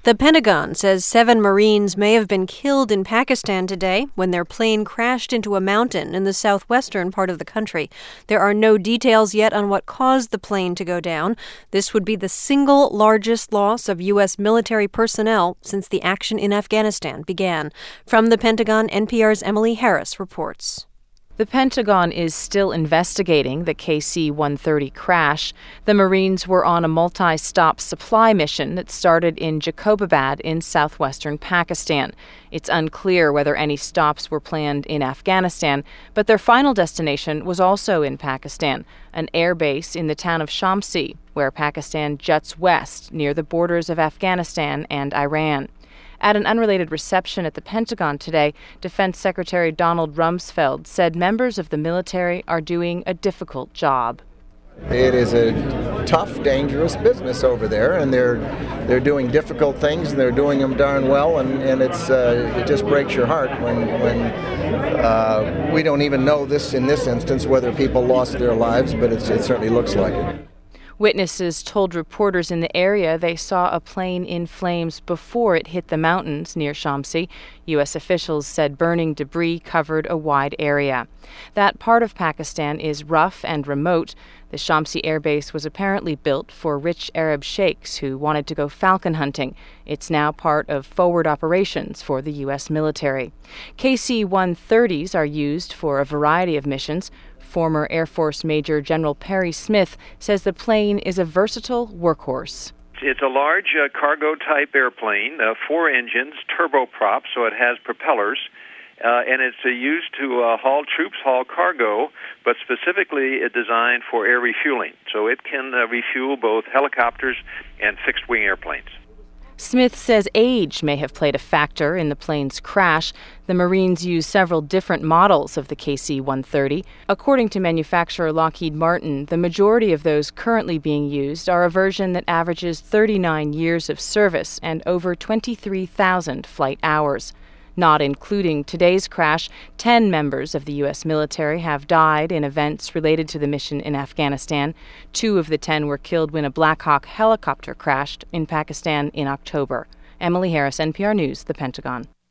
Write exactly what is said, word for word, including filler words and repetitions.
The Pentagon says seven Marines may have been killed in Pakistan today when their plane crashed into a mountain in the southwestern part of the country. There are no details yet on what caused the plane to go down. This would be the single largest loss of U S military personnel since the action in Afghanistan began. From the Pentagon, N P R's Emily Harris reports. The Pentagon is still investigating the K C one thirty crash. The Marines were on a multi-stop supply mission that started in Jacobabad in southwestern Pakistan. It's unclear whether any stops were planned in Afghanistan, but their final destination was also in Pakistan, an air base in the town of Shamsi, where Pakistan juts west near the borders of Afghanistan and Iran. At an unrelated reception at the Pentagon today, Defense Secretary Donald Rumsfeld said members of the military are doing a difficult job. It is a tough, dangerous business over there, and they're they're doing difficult things, and they're doing them darn well, and, and it's uh, it just breaks your heart when when uh, we don't even know this in this instance whether people lost their lives, but it's, it certainly looks like it. Witnesses told reporters in the area they saw a plane in flames before it hit the mountains near Shamsi. U S officials said burning debris covered a wide area. That part of Pakistan is rough and remote. The Shamsi air base was apparently built for rich Arab sheikhs who wanted to go falcon hunting. It's now part of forward operations for the U S military. K C one thirties are used for a variety of missions. Former Air Force Major General Perry Smith says the plane is a versatile workhorse. It's a large uh, cargo-type airplane, uh, four engines, turboprop, so it has propellers, uh, and it's uh, used to uh, haul troops, haul cargo, but specifically it's designed for air refueling. So it can uh, refuel both helicopters and fixed-wing airplanes. Smith says age may have played a factor in the plane's crash. The Marines use several different models of the K C one thirty. According to manufacturer Lockheed Martin, the majority of those currently being used are a version that averages thirty-nine years of service and over twenty-three thousand flight hours. Not including today's crash, ten members of the U S military have died in events related to the mission in Afghanistan. Two of the ten were killed when a Black Hawk helicopter crashed in Pakistan in October. Emily Harris, N P R News, The Pentagon.